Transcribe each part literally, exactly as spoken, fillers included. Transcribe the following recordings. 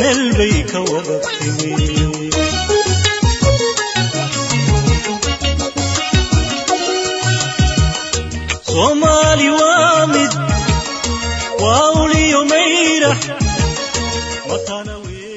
melbay ka wadatimi Somali wamid wawli yumayra matana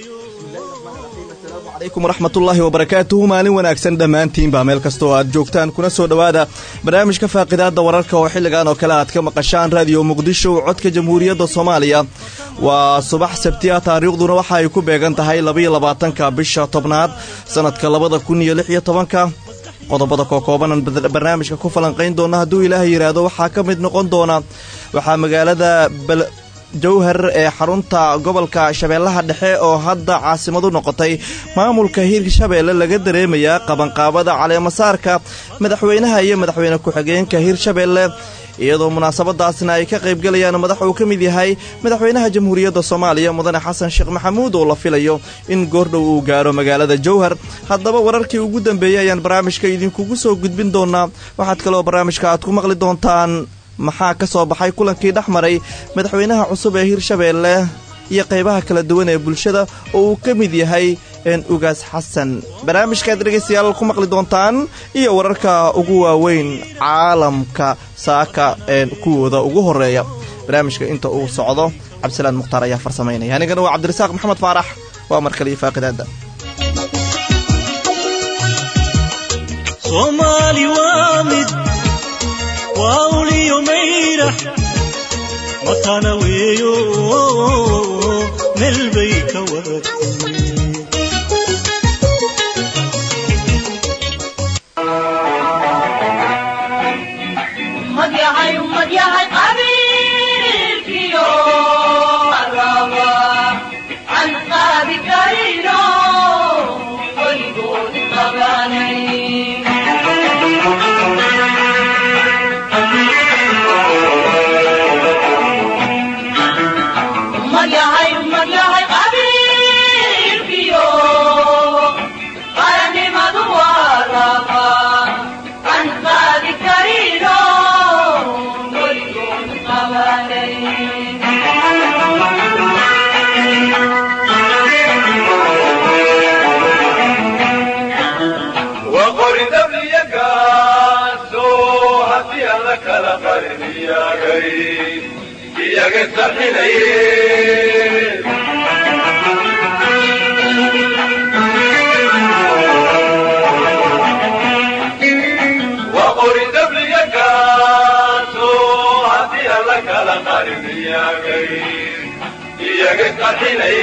عليكم ورحمة الله وبركاته مالين wanaagsan dhamaantiin baa meel kasto aad joogtaan kuna soo dhawaada barnaamijka faaqidaada wararka oo xilligan oo kale aad ka maqashaan radio Muqdisho codka Jamhuuriyadda Soomaaliya waa subax sabtiya taariikhduna waxa ay ku beegan tahay laba iyo labaatanka bisha tobnaad sanadka laba kun iyo lix iyo toban qodobada ka kooban barnaamijka ku falanqeyn doona haduu Ilaahay yiraahdo waxa ka mid noqon doona waxa magaalada jawhar ee xarunta gobolka shabeellaha dhexe oo hadda caasimadu noqotay maamulka Hirshabeelle laga dareemaya qabanqaabada caleemasaarka madaxweynaha iyo madaxweyne ku-xigeenka Hirshabeelle iyadoo munaasabadaasna ay ka qayb galayaan madax uu kamid yahay madaxweynaha Jamhuuriyadda Soomaaliya mudane Xasan Sheekh Maxamuud oo la filayo in goordhow uu gaaro magaalada Jawhar haddaba wararkii ugu dambeeyay ayaan barnaamijka idinkugu soo gudbin doonaa waxaad kale oo barnaamijka aad ku maqli doontaan maxaa ka soo baxay kulankii dhaxmaray madaxweynaha cusub ee Hirshabeelle iyo qaybaha kala duwan ee bulshada oo uu kamid yahay in ugaas Xasan barnaamijka dhageystayaal ku maqli doontaan iyo wararka ugu waaweyn caalamka saaka ee kuwooda ugu horeeya barnaamijka inta uu socdo Cabdisalaan Muqtaar ayaa farsameynaya anigana waa Cabdirasaaq Maxamed Faarax waa markale faaqidaada Somali wamid wawli yumayra matana weeyo melbay ka wadatimi madyahay madyahay qabilkiyo araba an qabi karino qulbud qabanay وقل دبلي قاسو هدي لك لقرب يا غير يا قتلي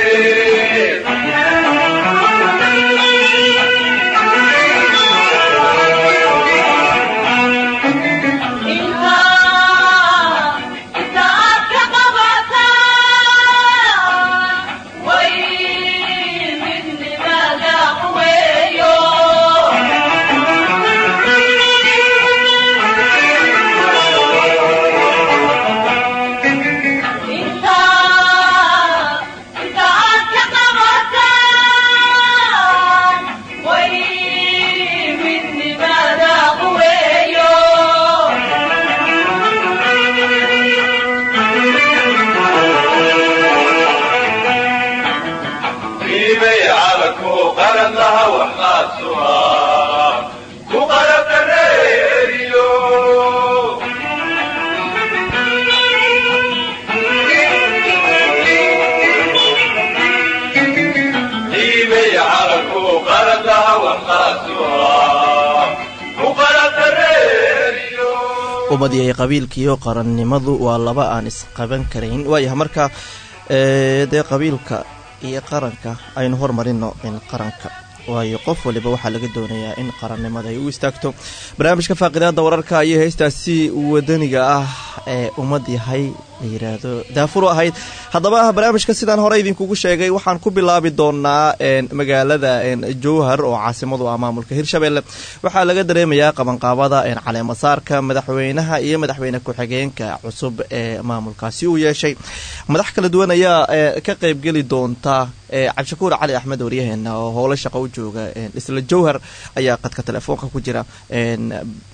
umadii qabiilkiyo qarannimadu waa laba aan isqaban karayn waayaha marka ee de qabiilka iyo qaranka aynu hormarino in qaranka waayo qof waliba waxa laga doonayaa in qarannimada ay u istaagto barnaamijka faaqidaada wararka iyo heestaasi wadaniga ah ee umad yahay yiraahdo daafur ahayd haddaba barnaamijka sidaan hore idinkugu sheegay waxaan ku bilaabi doonaa magaalada Jawhar oo caasimadu ah maamulka Hirshabeelle waxaa laga dareemayaa qabanqaabada caleemasaarka madaxweynaha iyo madaxweyne ku-xigeenka cusub ee maamulkaasi uu yeeshay madax kala duwan ayaa ka qayb gali doonta Cabdishakuur Cali Axmed wariyaheena oo howlo shaqo u jooga isla Jawhar ayaa qadka telefoonka ku jira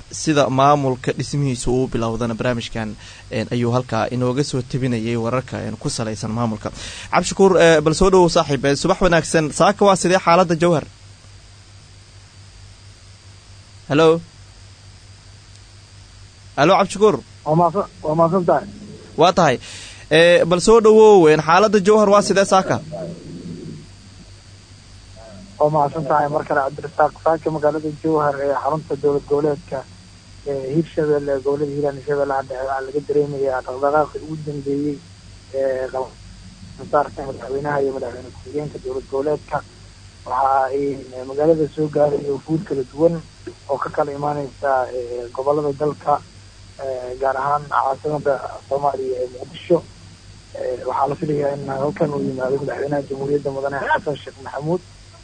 sida maamulka dhismihiisa uu bilowdana barnaamijkan ayuu halkaa inooga soo tabinayay wararka ku salaysan maamulka. cabdishakuur bal soo dhawow saaxiib, subax wanaagsan. saaka waa sidee xaaladda jawhar? halo halo cabdishakuur. waa maasan tahay. waa tahay bal soo dhawow xaaladda jawhar waa sidee saaka? waa mahadsan tahay mar kale cabdirasaaq. saaka magaalada jawhar ee xarunta dowlad goboleedka hiirshabelle ee gobolada hiiraan iyo shabeellaha dhexe waxaa laga dareemayaa dhaqdhaqaaqii ugu dambeeyey ee qabansaarka madaxweynaha iyo madaxweyne ku-xigeenka dowlad goboleedka. waxa ay magaalada soo gaaray wufuud kala duwan oo ka kala imaaneysa gobolada dalka, gaar ahaan caasimada soomaaliya ee muqdisho. waxaa la filayaa in halkan uu yimaado madaxweynaha jamhuuriyadda mudane xasan sheekh maxamuud.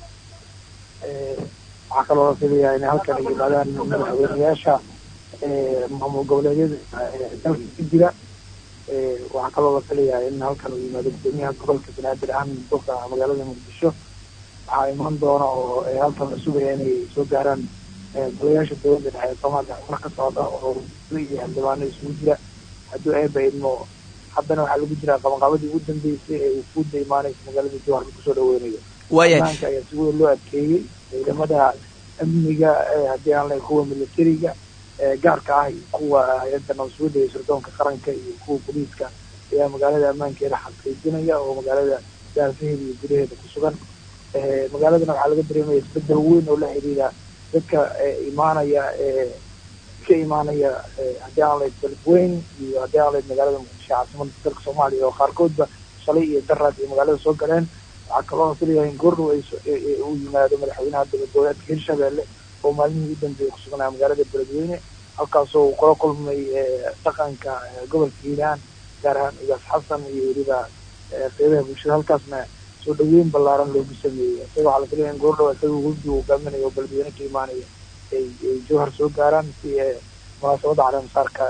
waxaa kaloo la filayaa inay halkan ay yimaadaan madaxweyneyaasha maamul goboleedyada dalka ka jira. waxaa kaloo la filayaa in halkan uu yimaado gudoomiyaha gobolka banaadir ahaan duqa magaalada muqdisho. waxaa imaan doona oo halkan la sugaya inay soo gaaraan golayaasha dowladda dhexe ee soomaaliya mar ka socda oo iyo xildhibaano isugu jira. hadduu eeba idmo haddana waxaa lagu jiraa qabanqaabadii ugu dambeysay ee wufuudda imaaneysa magaalada jawhar kusoo dhaweynayo. amaanka ayaa si weyn loo adkeeyey. ciidamada amniga haddii aan lahayn kuwa militariga gaarka ah iyo kuwa hay-adda nabadsuguda iyo sirdoonka qaranka iyo kuwa booliiska ayaa magaalada ammaankeeda xaqiijinaya oo magaalada daafaheeda iyo gudaheeda ku sugan. magaaladana waxaa laga dareemaya isbedel weyn oo la xiriira dadka imaanaya ka imaanaya haddii aan lahayd beledweyn iyo haddii aan lahayd magaalada muqdisho caasimada dalka soomaaliya oo qaarkoodba shalay iyo daraad ay magaalada soo galeen. waxaa kaloo filayaa in goordhow uu yimaado madaxweynaha dowlad goboleedka hiirshabelle oo maalmihii u dambeeyay kusugnaa magaalada beledweyne, halkaasoo uu kula kulmay dhaqanka gobolka hiiraan gaar ahaan ugaas xasan iyo weliba qeybaha bulshada. halkaasna soo dhaweyn ballaaran loogu sameeyey. isaga waxaa la filaya in goordhow isaga wafdi uu hogaaminayo oo beledweyne ka imaanaya ay jawhar soo gaaraan si munaasabadda caleemasaarka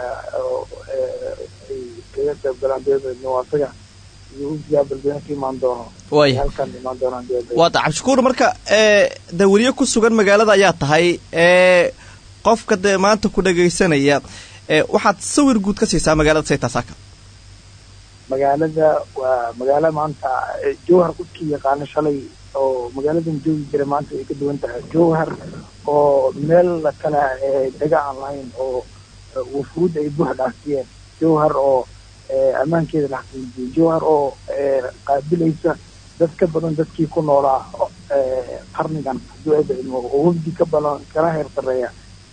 ay kaga qayb galaan dowladda asaga iyo wafdigaa beledweyne ka imaan doono halkan imaan doonaan. waata cabdishakuur, marka de weliye ku sugan magaalada ayaa tahay, qofka dee maanta ku dhagaysanaya waxaad sawir guud ka siisaa magaalada saytasaaka. magaalada waa magaalo maanta jawhar qofkii yaqaano shalay oo magaaladan joogi jira maanta ay ka duwan tahay. jawhar oo meel kale dega aan lahayn oo wufuud ay buux dhaafiyeen. jawhar oo ammaankeeda la xaqiijiyey. jawhar oo qaabilaysa dad ka badan dadkii ku noolaa qarnigan hadduu eeba idmo oo wafdi ka badan kala heer sareeya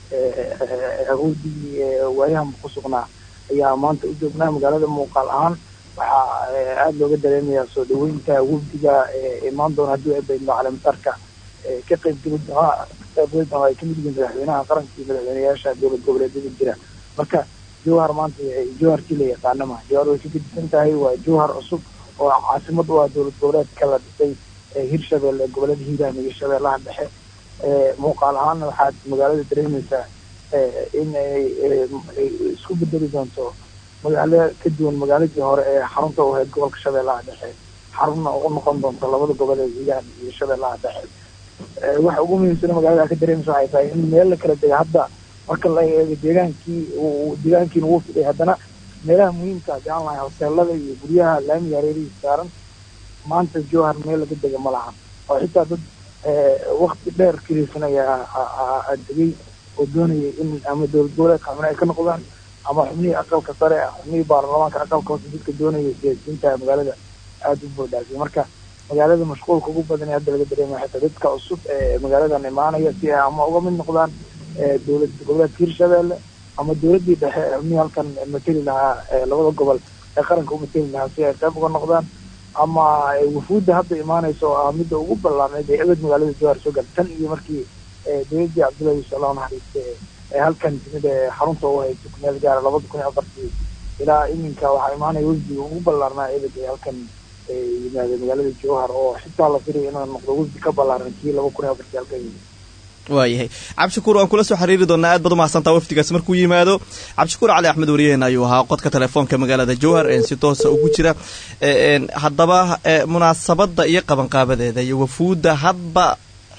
wafdigii waayahan ku sugnaa ayaa maanta u joognaa. magaalada muuqaal ahaan waxaa aada looga dareemayaa soo dhaweynta wafdiga imaan doona hadduu eeba idmo caleemasaarka ka qaybgeli doona qaybgeli doona ay kamid yihiin madaxweynaha qaranka iyo madaxweyneyaasha dowlad goboleedyada jira. marka jawhar maanta jawharkii la yaqaana ma jawhar way ka gedisan tahay. waa jawhar cusub oo caasimad u ah dowlad goboleedka la dhisay hiirshabelle gobolada hiiraan iyo shabeellaha dhexe. muuqaal ahaana waxaad magaalada dareemaysaa in ay isku bedeli doonto magaalo ka duwan magaaladii hore ee xarunta u ahayd gobolka shabeellaha dhexe, xarunna u noqon doonto labada gobol ee hiiraan iyo shabeellaha dhexe. waxa ugu muhiimsana magaalada ka dareemaysa waxay tahay in meel la kala dega hadda marka la eego deegaankii deegaankiina wuu fiday. haddana meelaha muhiimka haddii aan lahay hoteelada iyo guryaha laamiga hareerihiisa saaran maanta jawhar meel laga dega ma lahan. oo xitaa dad wakti dheer kiraysanaya degay oo doonayay in ama dowlad goboleedka xubno ay ka noqdaan ama xubnihii aqalka sare xubnihii baarlamaanka aqalka hoose dadka doonaya siyaasiyiinta magaalada aada u boodhaafiyay. marka magaalada mashquulka ugu badan ee hadda laga dareemaya xitaa dadka cusub ee magaaladan imaanaya si ay ama uga mid noqdaan dowlad goboleedka hiirshabelle ama dowladdii dhexe xubnihii halkan mateli lahaa labada gobol ee qaranka u mateli lahaa si ay qayb uga noqdaan, ama wufuudda hadda imaanaysa oo ah midda ugu ballaarneyd ee ebed magaalada jawhar soo gal tan iyo markii dowladdii cabdullahi yuusuf allah naxariiste ee halkan timid ee xarunta u ahayd meel gaara labada kun iyo afartii ilaa iminka waxaa imaanaya wafdiga ugu ballaarnaa ebed ee halkan yimaada magaalada jawhar oo xitaa la filayo inuu noqdo wafdi ka ballaaran kii laba kun iyo afartii halkan yimid. waayahay cabdishakuur, waan kula soo xiriiri doonaa. aad baad umahadsantaa wafdigaas markuu yimaado. cabdishakuur cali axmed wariyaheen ayuu ahaa qodka telefoonka magaalada jawhar si toosa ugu jira. haddaba munaasabada iyo qabanqaabadeeda iyo wafuudda hadba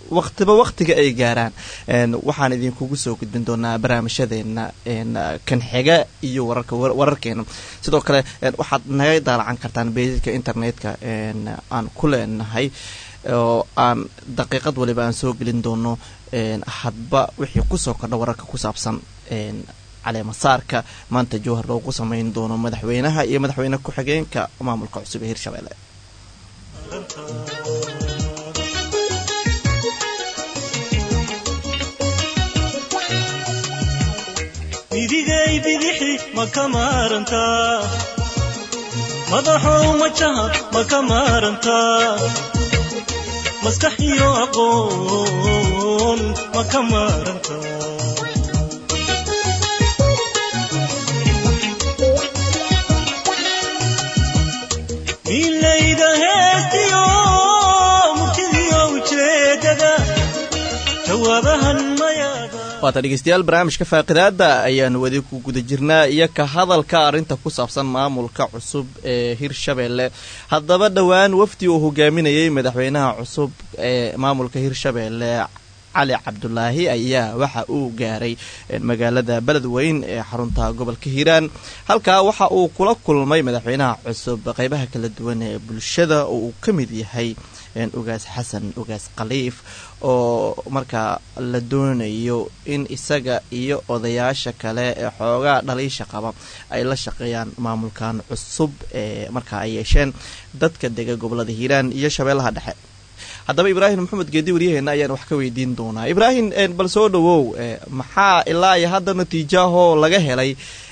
waqtiba waqtiga ay gaaraan waxaan idinkugu soo gudbin doonaa barnaamijyadeena kan xiga iyo wararka wararkeena sidoo kale waxaad naga daalacan kartaan beejka internetka aan ku leenahay oo aan daqiiqad waliba aan soo gelin doono hadba wixii kusoo kordha wararka ku saabsan caleemasaarka maanta jowhar loogu samayn doono madaxweynaha iyo madaxweyne ku-xigeenka maamulka cusub ee Hirshabelle. midigay bidixi ma ka maarantaa madaxow majaha ma ka maarantaa maskax iyo aqoon ma ka maarantaa milayda heestiyo murtidiyo ujeedada jawaabahan mayaada waata dhegeystayaal barnaamijka faaqidaada ayaan wadi ku guda jirnaa iyo ka hadalka arrinta ku saabsan maamulka cusub ee Hirshabelle. haddaba dhowaan wafdi uu hogaaminayay madaxweynaha cusub ee maamulka Hirshabelle cali cabdulaahi ayaa waxa uu gaaray magaalada beledweyne ee xarunta gobolka Hiiraan. halkaa waxa uu kula kulmay madaxweynaha cusub qaybaha kala duwan ee bulshada oo uu ka mid yahay ugaas xasan ugaas khaliif oo marka la doonayo in isaga iyo odayaasha kale ee xoogaa dhaliisha qaba ay la shaqeeyaan maamulkan cusub ee marka ay yeesheen dadka dega gobolada Hiiraan iyo Shabeellaha Dhexe. haddaba Ibraahim Maxamed Geedi wariyaheena ayaan wax ka weydiin doonaa. Ibraahim bal soo dhawow maxaa ilaa iyo hadda natiijaho laga helay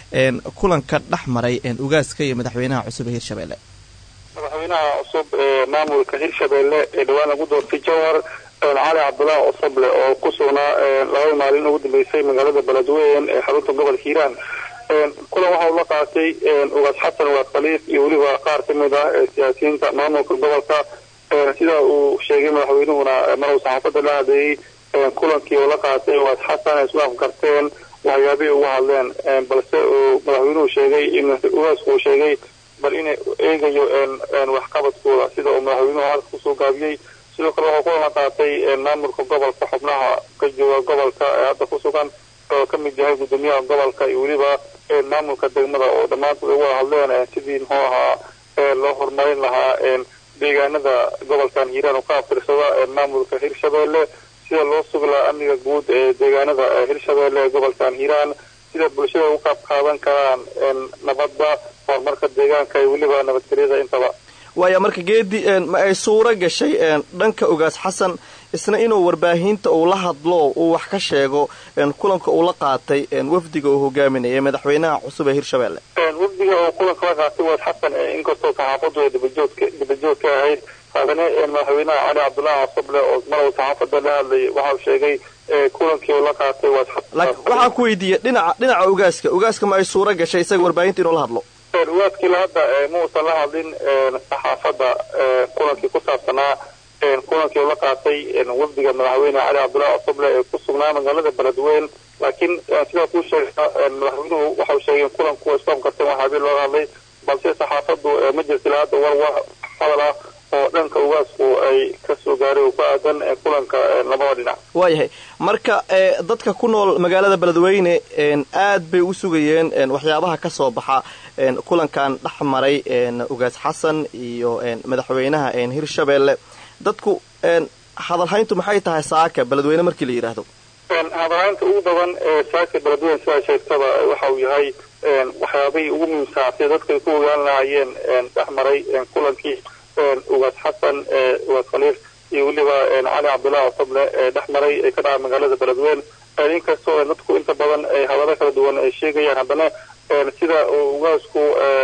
kulanka dhaxmaray ugaaska iyo madaxweynaha cusub ee Hirshabelle. madaxweynaha cusub ee maamulka Hirshabelle ee dhawaan lagu doortay Jowhar cali cabdulaahi cusable oo ku sugnaa laba maalin ugu dambeysay magaalada beledweyne ee xarunta gobolka Hiiraan. kulan waxa uu la qaatay ugaas xasan ugaas khaliif iyo weliba qaar ka mid ah siyaasiyiinta maamulka gobolka sida uu sheegay madaxweynuhuna mar uu saxaafadda la hadlayay kulankii uu la qaatay ugaas xasan ay isku afgarteen waxyaabihii ugu hadleen balse uu madaxweynuhu sheegay in ugaasku uu sheegay bal inay eegayo waxqabadkooda sida uu madaxweynuhu halka kusoo gaabiyey. sidoo kale waxuu kulan la qaatay maamulka gobolka xubnaha ka jooga gobolka ee hadda ku sugan oo ka mid yahay gudoomiyaha gobolka iyo weliba maamulka degmada oo dhammaantood ay wada hadleen sidii muxuu ahaa loo horumarin lahaa deegaanada gobolkan Hiiraan oo ka fiirsada maamulka Hirshabelle sida loo sugi lahaa amniga guud ee deegaanada Hirshabelle ee gobolkan Hiiraan sida bulshada u qaab qaadan karaan nabadda horumarka deegaanka iyo weliba nabadgelyada intaba. waaya marka geedi ma ay suura gashay dhanka ugaas xasan isna inuu warbaahinta uu la hadlo uu wax ka sheego kulanka uu la qaatay wafdiga uu hogaaminayay madaxweynaha cusub ee Hirshabelle. wafdiga oo kulanka la qaatay ugaas xasan inkastoo saxaafaddu ay dibajoodka dibajoodka ahayd haddana madaxweynaha cali cabdulaahi cusable oo mar uu saxaafadda la hadlayay waxa uu sheegay kulankii uu la qaatay ugaas xasan. waxaan ku weydiiyay dhinaca dhinaca ugaaska ugaaska ma ay suura gashay isaga warbaahinta inuu la hadlo. ugaaskii la hadda ma uusan la hadlin saxaafadda kulankii ku saabsanaa kulankii uu la qaatay wafdiga madaxweyne cali cabdulaahi cusable ee ku sugnaa magaalada beledweyne laakiin sidaa kuu sheegta madaxweynuhu waxau sheegay kulanku isku afgarteen waxaabii looga hadlay balse saxaafaddu ma jirta ilaa hadda war wax hadal ah oo dhanka ugaasku ay ka soo gaaray oo ku aadan kulanka labada dhinac. waayahay marka dadka ku nool magaalada beledweyne aad bay u sugayeen waxyaabaha ka soo baxa kulankan dhaxmaray ugaas xasan iyo madaxweynaha Hirshabelle. dadku hadalhayntu maxay tahay saaka beledweyne markii la yiraahdo? hadalhaynta ugu badan ee saaka beledweyne sida sheegtaba waxa uu yahay waxyaabihii ugu muhiimsan dadka ku ogaan lahaayeen dhaxmaray kulankii ugaas xasan ugaas khaliif iyo weliba cali cabdulaahi cusable ee dhaxmaray ee ka dhacay magaalada beledweyne. inkastoo dadku inta badan ay hadallo kala duwan ay sheegayaan haddana sida uu ugaasku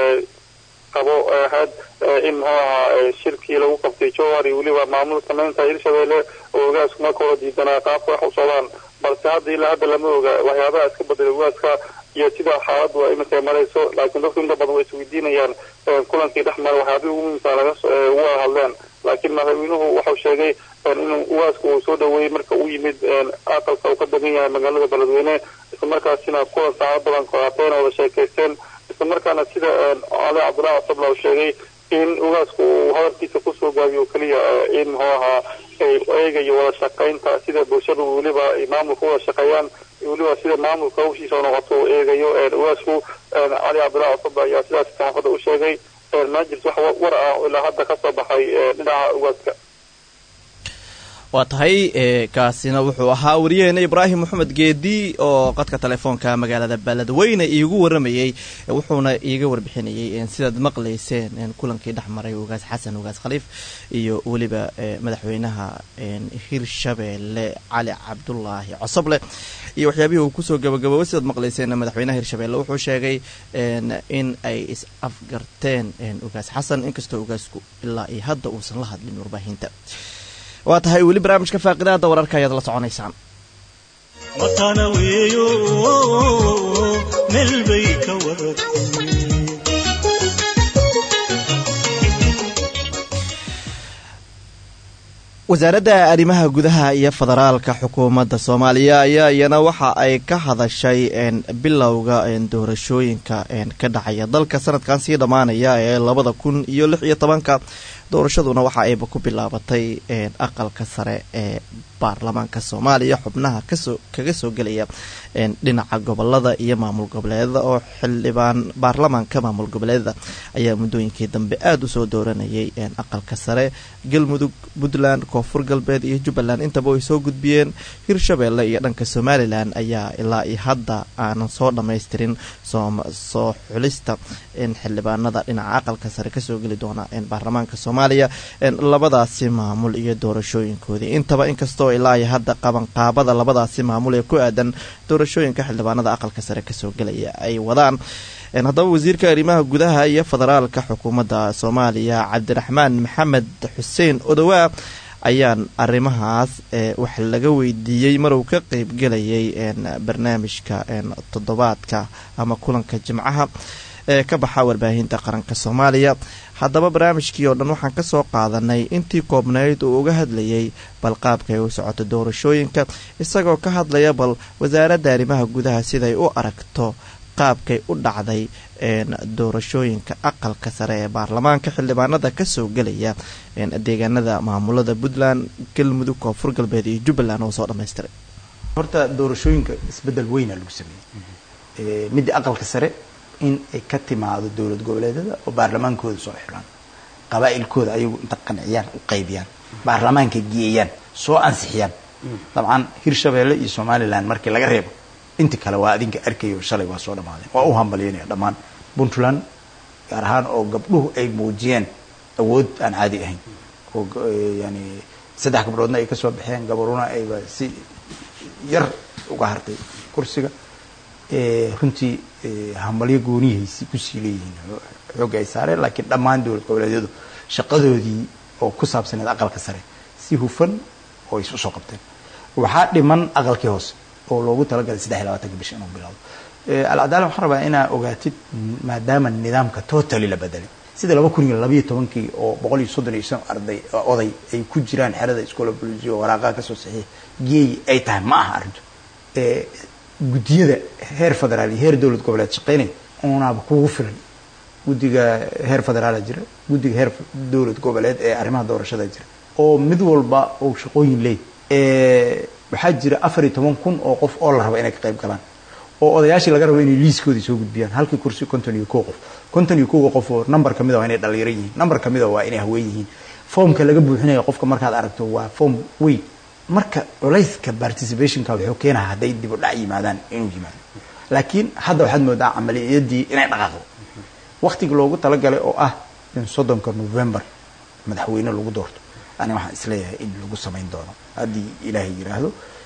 qabo had in muxuu ahaa shirkii lagu qabtay Jowhar iyo weliba maamulka samaynta Hirshabelle oo ugaasku marka hore diidanaa qaabka wax u socdaan balse hadda ilaa hadda lama oga waxyaabaha iska bedelay ugaaska iyo sida xaaladdu ay iminka marayso laakiin dadku inta badan way isweydiinayaan kulankii dhexmar waxyaabihii ugu muhiimsan laga uga hadleen laakiin madaxweynuhu waxau sheegay inuu ugaasku uu soo dhaweeyey marka uu yimid aqalka uu ka degan yahay magaalada beledweyne isla markaasina kulan saacado badan qaateen oo wada sheekaysteen isla markaana sida cali cabdulaahi cusable uu sheegay in ugaasku uu hadalkiisa kusoo gaabiyo keliya in muxuu ahaa eegayo wada shaqaynta sida bulshadu weliba ay maamulka wada shaqeeyaan weliba sida maamulka hawshiisa oo noqoto uu eegayo ugaasku cali cabdulaahi cosoble ayaa sidaas saxaafadda u sheegay ma jirto wax war ah oo ilaa hadda ka soo baxay dhinaca ugaaska waa tahay kaasina wuxuu ahaa wariyaheena ibraahim maxamed geedi oo qadka telefoonka magaalada beledweyne iigu waramayey wuxuuna iiga warbixinayay sidaad maqlayseen kulankii dhexmaray ugaas xasan ugaas khaliif iyo weliba madaxweynaha hirshabeelle cali cabdulaahi cosoble iyo waxyaabihii uu kusoo gabagaboobay sidaad maqlayseen madaxweynaha hirshabeelle wuxuu sheegay in ay is afgarteen ugaas xasan inkastoo ugaasku ilaa iyo hadda uusan la hadlin warbaahinta waa tahay weli barnaamijka faaqidaada wararka ayaad la soconaysaan matana weeyo meel bay ka waratay wasaaradda arrimaha gudaha iyo federaalka xukuumadda soomaaliya ayaa iyana waxa ay ka hadashay bilowga doorashooyinka ka dhacaya dalka sanadkan sii dhammaanaya ee labada kun iyo lix iyo tobanka doorashaduna waxa ayba ku bilaabatay aqalka sare ee baarlamaanka soomaaliya xubnaha kasoo kaga soo gelaya dhinaca gobolada iyo maamul goboleedada oo xildhibaan baarlamaanka maamul goboleedada ayaa muddooyinkii dambe aada usoo dooranayay aqalka sare galmudug puntland koonfur galbeed iyo jubbaland intaba ay soo gudbiyeen hirshabeelle iyo dhanka somalilan ayaa ilaa iyo hadda aanan soo dhammaystirin soo xulista xildhibaanada dhinaca aqalka sare kasoo geli doona baarlamaanka soomaaliya labadaasi maamul iyo doorashooyinkoodii intaba inkastoo ilaa iyo hadda qabanqaabada labadaasi maamul ee ku aadan doorashooyinka xildhibaanada aqalka sare kasoo gelaya ay wadaan haddaba wasiirka arrimaha gudaha iyo federaalka xukuumadda soomaaliya cabdiraxmaan maxamed xuseen odowaa ayaan arrimahaas wax laga weydiiyey maruu ka qeybgelayay barnaamijka toddobaadka ama kulanka jimcaha ee ka baxa warbaahinta qaranka soomaaliya haddaba barnaamijkii oo dhan waxaan ka soo qaadanay intii koobnayd uu uga hadlayay bal qaabka ay u socoto doorashooyinka isagoo ka hadlaya bal wasaaradda arrimaha gudaha siday u aragto qaabkay u dhacday doorashooyinka aqalka sare ee baarlamaanka xildhibaanada kasoo gelaya deegaanada maamulada puntland galmudug koonfur galbeed iyo jubbaland oo soo dhamaystiray horta doorashooyinka isbedel weyna lagu sameeyey midda aqalka sare in ay ka timaado dowlad goboleedada oo baarlamaankooda soo xiraan qabaa'ilkooda ayagu inta qanciyaan u qaybiyaan baarlamaanka geeyaan soo ansixiyaan dabcan hirshabeelle iyo somaliland markii laga reebo inta kale waa adinka arkayo shalay waa soo dhamaadeen waa u hambalyeynaya dhammaan puntland gaar ahaan oo gabdhuhu ay muujiyeen awood aan caadi ahayn oo yani saddex gabdhoodna ay kasoo baxeen gabaruna ayba si yar uga hartay kursiga runtii hambalyo gooniyahaysi kusii leeyihiin xoogga ay saareen laakiin dhammaan dowlad goboleedyadu shaqadoodii oo ku saabsaneed aqalka sare si hufan oo ay usoo qabteen waxaa dhiman aqalkii hoose oo loogu talagalay saddex iyo labaatanka bisha inuu bilowdo alcadaala waxaan rabaa inaa ogaatid maadaama nidaamka totally la bedelay sida laba kun iyo labayo tobankii oo boqol iyo soddon iyo shan arday oday ay ku jiraan xerada iskoola bulisiyo waraaqaha kasoo saxiix geey ay tahay ma aha arrintu guddiyada heer federaal iyo heer dowlad goboleed shaqeynaya unaaba kugu filan guddiga heer federaala jira guddiga heer dowlad goboleed ee arrimaha doorashada jira oo mid walba oo shaqooyin leeyahy waxaa jira afar iyo toban kun oo qof oo la raba inay ka qayb galaan oo odayaashii laga rabo inay liiskoodii soo gudbiyaan halkii kursi konton iyo kow qof konton iyo kow qof oo number kamid a waa inay dhalinyaro yihiin number kamid a waa inay haween yihiin foomka laga buuxinayo qofka markaad aragto waa foom weyn marka culayska participationka wuxuu keenayaa hadday dib u dhac yimaadaan inuu yimaado laakiin hadda waxaad moodaa camaliyadii inay dhaqaaqdo waqtiga loogu talagalay oo ah in soddonka november madaxweyne lagu doorto ani waxaan isleeyahay in lagu samayn doono haddii ilaahay yiraahdo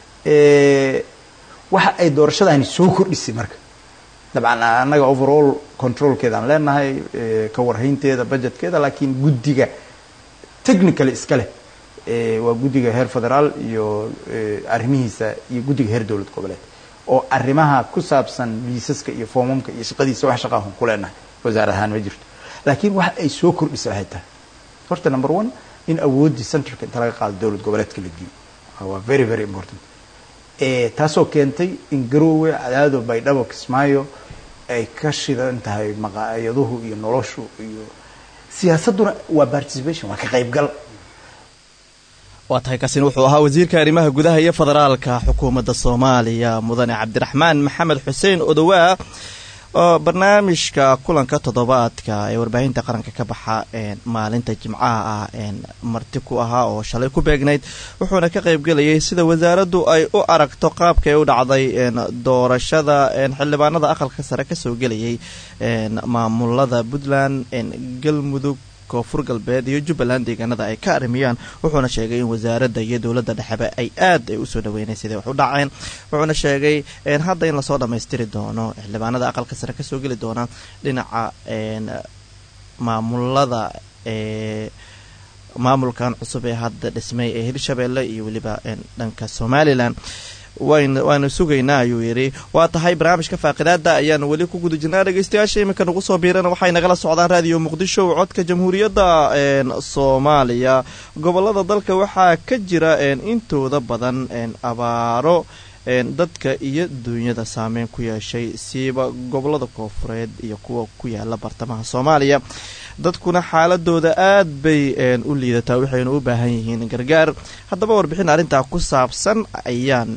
waxa ay doorashadaani soo kordhisay marka dabcan annaga overall controlkeedaan leenahay ka warhaynteeda budgetkeeda laakiin guddiga technically iska leh waa guddiga heer federaal iyo arrimihiisa iyo guddiga heer dowlad goboleed oo arrimaha ku saabsan liisaska iyo foomamka iyo shaqadiisa wax shaqaahan ku leenahay wasaarad ahaan ma jirto laakiin waxa ay soo kordhisay waxay tahay horta number one in awooddii centralka inta laga qaado dowlad goboleedka la geeyo waa very very important taasoo keentay in garoowe cadaado baydhabo kismaayo ay ka shidan tahay maqaayaduhu iyo noloshu iyo siyaasadduna waa participation waa ka qaybgal waa tahay kaasina wuxuu ahaa wasiirka arrimaha gudaha iyo federaalka xukuumadda Soomaaliya mudane Cabdiraxmaan Maxamed Xuseen Odowaa oo barnaamijka kulanka toddobaadka ee warbaahinta qaranka ka baxa ee maalinta Jimcaha ah ee marti ku ahaa oo shalay ku beegnayd wuxuuna ka qayb galayay sida wasaaraddu ay u aragto qaabka ay u dhacday doorashada xildhibaanada aqalka sare ka soo galayay maamulada Puntland Galmudug koonfur galbeed iyo Jubbaland deegaanada ay ka arimiyaan wuxuuna sheegay in wasaaradda iyo dawladda dhexe ay aad ay u soo dhaweynayeen sidii wax u dhaceen wuxuuna sheegay in hadda in la soo dhameystiri doono xildhibaanada aqalka sare ka soo gali doona dhinaca een maamulada ee maamulkan cusub ee hadda dhismay ee Hirshabeelle iyo waliba dhanka Somaliland wayn waanu sugaynaa ayuu yiri waa tahay barnaamijka faaqidaada ayaan wali ku guda jirnaa dhageystayaasha imika nagu soo biirana waxay nagala socdaan raadiyo Muqdisho codka Jamhuuriyadda een Soomaaliya gobolada dalka waxaa ka jira een intooda badan een abaaro een dadka iyo dunyada saameyn ku yeeshay siiba gobolada koonfureed iyo kuwa ku yaala bartamaha Soomaaliya dadkuna xaaladooda aad bay u liidataa waxayna u baahan yihiin gargaar haddaba warbixin arrinta ku saabsan ayaan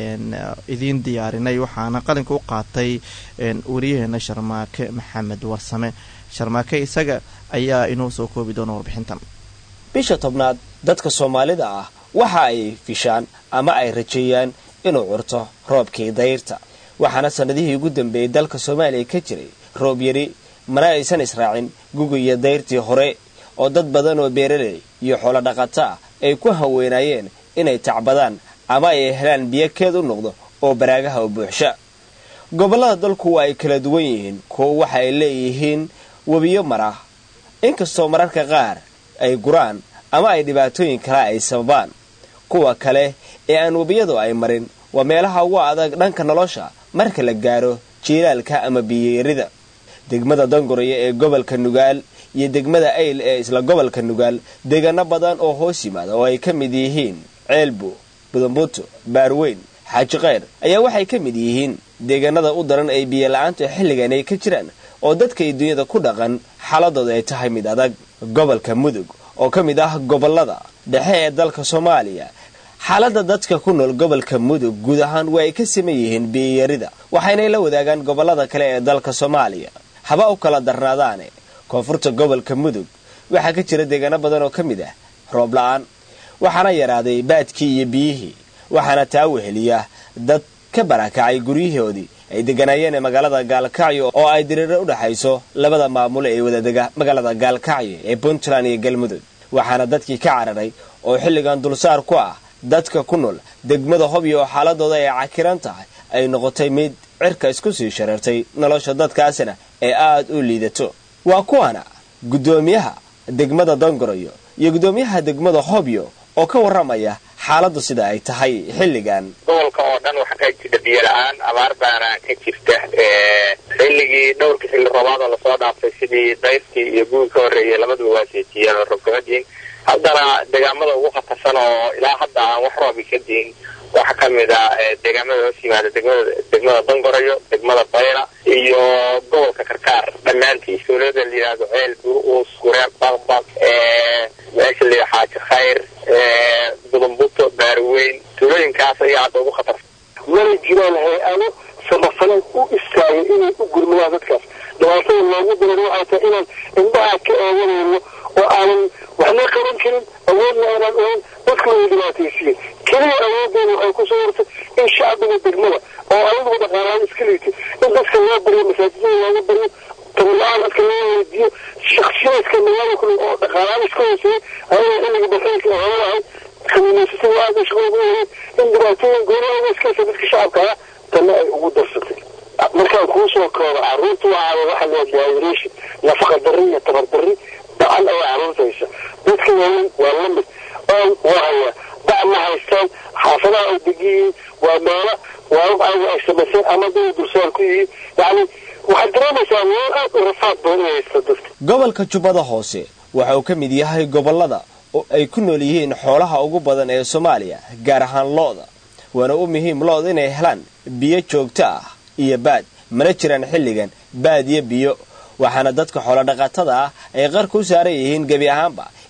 idin diyaarinay waxaana qalinka u qaatay wariyaheena Sharmaake Maxamed Warsame Sharmaake isaga ayaa inoo soo koobi doona warbixintan bisha tobnaad dadka Soomaalida ah waxa ay fishaan ama ay rajeeyaan inuu curto roobkii dayrta waxaana sanadihii ugu dambeeyay dalka Soomaaliya ka jiray roob yari mana aysan israacin gugiya dayrtii hore oo dad badan oo beeraley iyo xoolo dhaqato ah ay ku haweenayeen inay tacbadaan ama ay helaan biyo keed u noqdo oo baraagaha u buuxsha gobolada dalku waa ay kala duwan yihiin kuwa waxa ay leeyihiin wabiyo mara inkastoo mararka qaar ay guraan ama ay dhibaatooyin kale ay sababaan kuwa kale ee aan wabiyadu ay marin waa meelaha ugu adag dhanka nolosha marka la gaaro jiilaalka ama biyeerida degmada Dangoraya ee gobolka Nugaal iyo degmada Ayl ee isla gobolka Nugaal deegaano badan oo hoos yimaada oo ay ka mid yihiin Ceelbo, Budambuto, Baarweyn, Xaaji Qeyr ayaa waxay ka mid yihiin deegaanada u daran ay biyo la'aanta xilligan ay ka jiraan oo dadka dunyada ku dhaqan xaaladooda ay tahay mid adag gobolka Mudug oo ka mid ah gobolada dhexe ee dalka Soomaaliya xaaladda dadka ku nool gobolka Mudug guud ahaan way ka sameeyeen biyeerida waxayna la wadaagaan gobolada kale ee dalka Soomaaliya haba u kala darnaadaan koonfurta gobolka Mudug waxa ka jira deegaano badan oo kamid ah roob la'aan waxaana yaraaday baadkii iyo biyihii waxaana taa weheliya dad ka barakacay guryahoodii ay deganayeen magaalada Gaalkacyo oo ay diriir u dhaxayso labada maamul ee wadadaga magaalada Gaalkacyo ee Puntland iyo Galmudug waxaana dadkii ka cararay oo xilligan dulsaar ku ah dadka ku nool degmada Hobyo oo xaaladooda ay cakiran tahay ay noqotay mid cirka isku sii shareertay nolosha dadkaasina ee aad u liidato waa kuwana gudoomiyaha degmada Dangoraya iyo gudoomiyaha degmada Hobyo oo ka waramaya xaaladdu sida ay tahay xilligan gobolka oo dhan waxa ka jira biyo la'aan abaar baana ka jirta ee xilligii dhowrka xilli roobaad la soo dhaafay sidii dayrtii iyo guulka horeeyay labaduba waa seejiyeen roobkadin haddana deegaamada ugu khatarsan oo ilaa hadda aan wax roob ka diin waxa kamid ah deegaamada hoos yimaada degmada degmada Dangoraya degmada Bayra iyo gobolka Karkaar dhamaantii suulada la yiraahdo Ceelbo oo Skureeb Baqbaq ee meesha la Xaaji Khayr ee Budambuto Baarweyn tuulooyinkaas ayaa aad ugu khatar wali jiraan hay'ado samafalay u istaagay inay u gurmadaan dadkaas dhawaatada loogu diray waxay tahay inaan indhaha ka eeganayno oo aanan waxna qaban karin awoodna aanan oon dadka way dhibaataysiin kaliya awooddeena waxay ku soo wartay in shacbiga degmada oo ayagu dhaqaalaha iska liitay in dadka loo bariyo masaajidada looga bariyo tabalaan dadka loo weydiiyo shakhsiyaadka magaalada kule oo dhaqaalaha iska hooseeya ayaga xilliga basanka holahay kamiinaysasada aada shaqo ugu yahay in dhibaatooyin goolaha iskaysa dadka shacabka ah tana ay ugu darsatay markaan kuu soo koobo carruurta waxaa waxa loo daawireeshin nafaqa darri iyo tabar darri dacan ayaa carruurtaysa dadka waaweyn waa la mid oo wahaya dac ma haystaan xaafadaha ay degiyiin waa meelo waabab ayaga ay samayseen ama day dulsaar ku yihiin yacni waxaad dareemaysaa meel aad u rafaad badan inay haysta dadka gobolka Jubbada Hoose waxa uu ka mid yahay gobolada oo ay ku nool yihiin xoolaha ugu badan ee Soomaaliya gaar ahaan lo'da waana u muhiim lo'da inay helaan biyo joogto ah iyo baad mana jiraan xilligan baad iyo biyo waxaana dadka xoolo dhaqatada ah ay qarku saaran yihiin gabi ahaanba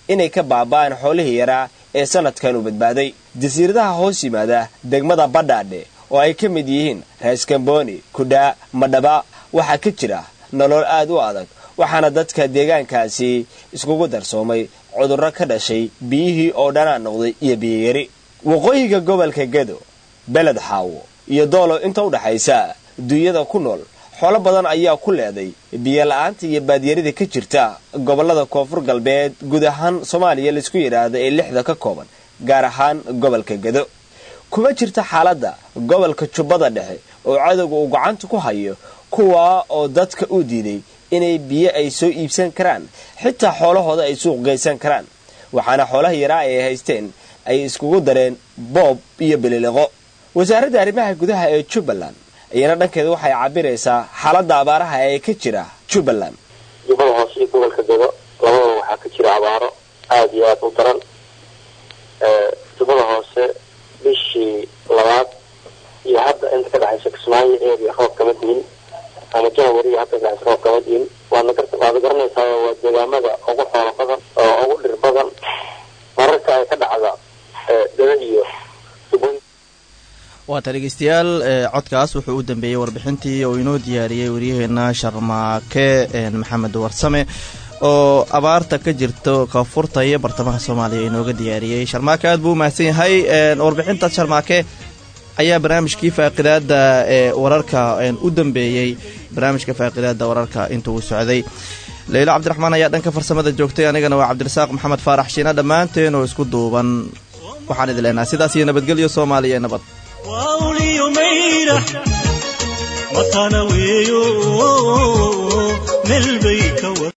inay ka baaba'aan xoolihii yaraa ee sanadkan u badbaaday. jasiiradaha hoos yimaada degmada badhaadhe oo ay ka mid yihiin raaskamboni, kudhaa, madhaba waxaa ka jira nolol aad u adag, waxaana dadka deegaankaasi iskugu darsoomay cudurro ka dhashay biyihii oo dhanaan noqday iyo biyayari. waqooyiga gobolka Gedo, beled xaawo iyo doolo inta u dhaxaysa dunyada ku nool xoolo badan ayaa ku leeday biyo la'aanta iyo baadiyarida ka jirta gobolada koonfur galbeed guud ahaan Soomaaliya la isku yiraahdo ee lixda ka kooban, gaar ahaan gobolka Gedo. kuma jirta xaaladda gobolka Jubbada Dhexe oo cadawga uu gacanta ku hayo, kuwa oo dadka u diiday inay biyo ay soo iibsan karaan, xitaa xoolahooda ay suuq geysan karaan, waxaana xoolaha yaraa ay haysteen ay iskugu dareen boob iyo bilileqo. wasaaradda arrimaha gudaha ee Jubbaland ayana dhankeeda waxay cabiraysaa xaaladda abaaraha ee ka jira Jubbaland. Jubbada hoose iyo gobolka Gedo labadaba waxaa ka jira abaaro aad iyo aad u daran. ee Jubbada hoose bishii labaad iyo hadda inta ka dhaxaysa Kismaayo ee roob kama diin ama January hadda ka dhaxaysa roob kama diin, waana garta garanaysaa waa deegaamada ugu xoolo badan oo ugu dhir badan mararka ay ka dhacda ee dada iyo waa dhageystayaal codkaas wuxuu u dambeeyay warbixintii oo inoo diyaariyay wariyaheena Sharmaake Maxamed Warsame oo abaarta ka jirto koonfurta iyo bartamaha Soomaaliya inooga diyaariyay. Sharmaake aad buu mahadsan yahay. warbixinta Sharmaake ayaa barnaamijkii faaqidaada ee wararka u dambeeyay barnaamijka faaqidaada wararka intuu u socday. Leila Cabdiraxmaan ayaa dhanka farsamada joogtay, anigana waa Cabdirasaaq Maxamed Faarax Shiina, dhammaanteen oo isku duuban waxaan idin leenahay sidaas iyo nabadgelyo Soomaaliya nabad. وأولي ميرح مطانا ويو من البيك